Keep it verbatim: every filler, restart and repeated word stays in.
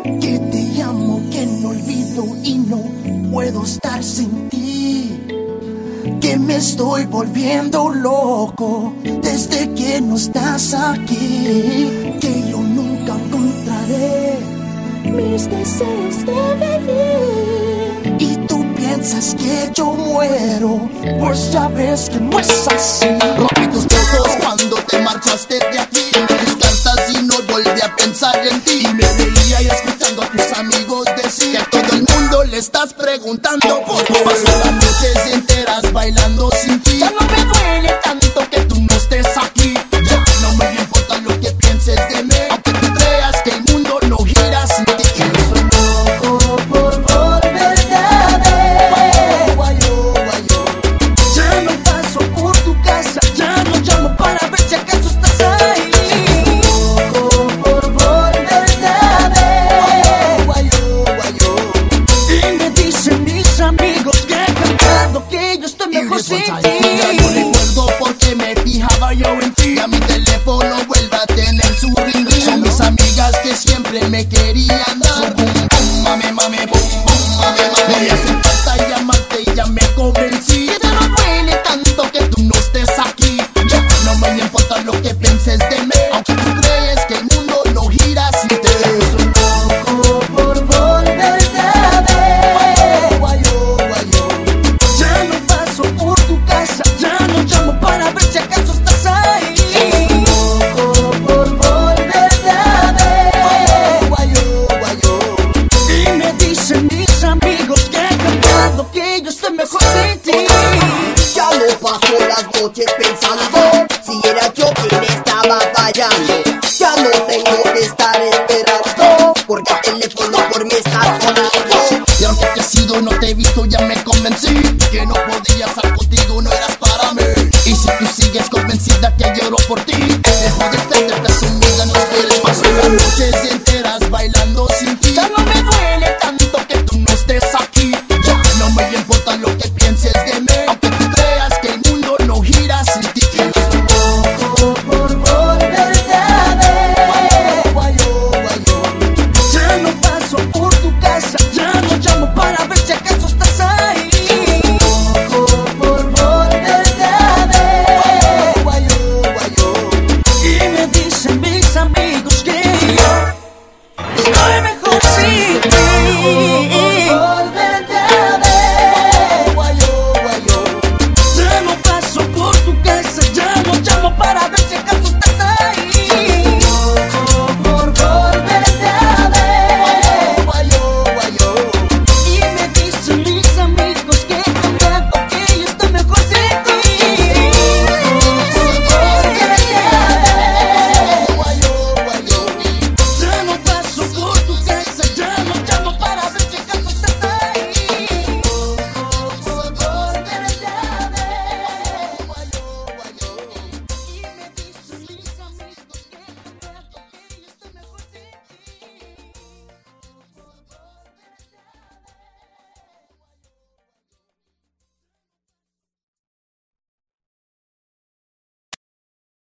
Que te amo, que no olvido y no puedo estar sin ti. Que me estoy volviendo loco desde que no estás aquí. Que yo nunca encontraré mis deseos de vivir. Y tú piensas que yo muero, pues ya ves que no es así. Rompí tus ojos cuando te marchaste de aquí. Tus cartas y no volví a pensar en ti. Y me veía y escuchando a tus amigos decir que a todo el mundo le estás preguntando por qué. Paso las noches enteras bailando sin ti. Ya no me duele tanto que tú no estés aquí. Ya no me importa lo que pienses de mí, aunque tú creas que el mundo no gira sin ti. Soy loco por volverte a ver. Guayo, guayo. Ya no paso por tu casa, ya no llamo para ver si acaso estás ahí. Loco por volverte a ver. Guayo, guayo. Y me dicen mis amigos que he cambiado, que yo estoy mejor sin ti. Ya no recuerdo por qué me fijaba yo en ti. Ya mi teléfono vuelve a tener su ring ring. Son mis amigas que siempre me querían dar. Boom, boom, mame, mame, boom, boom, mame, mame. Me hace falta llamarte y ya me convencí. Que ya no duele tanto Que tú no estés aquí. Ya no me importa lo que pienses de mí, aunque tú crees que el mundo no gira sin ti. soy loco por volverte a ver. Guayo, guayo. Ya no paso por tu casa, ya no llamo para ver si acaso estás ahí. Loco por volverte a ver. Guayo, guayo. Y me dicen mis amigos que he cambiado, que yo estoy mejor sin ti. Ya no paso las noches pensando si era yo quien estaba fallando. Ya no tengo que estar esperando porque el teléfono por mí está sonando. Y aunque te he sido, no te he visto, ya me convencí que no podía estar contigo, no eras para mí. Y si tú sigues convencida que lloro por ti,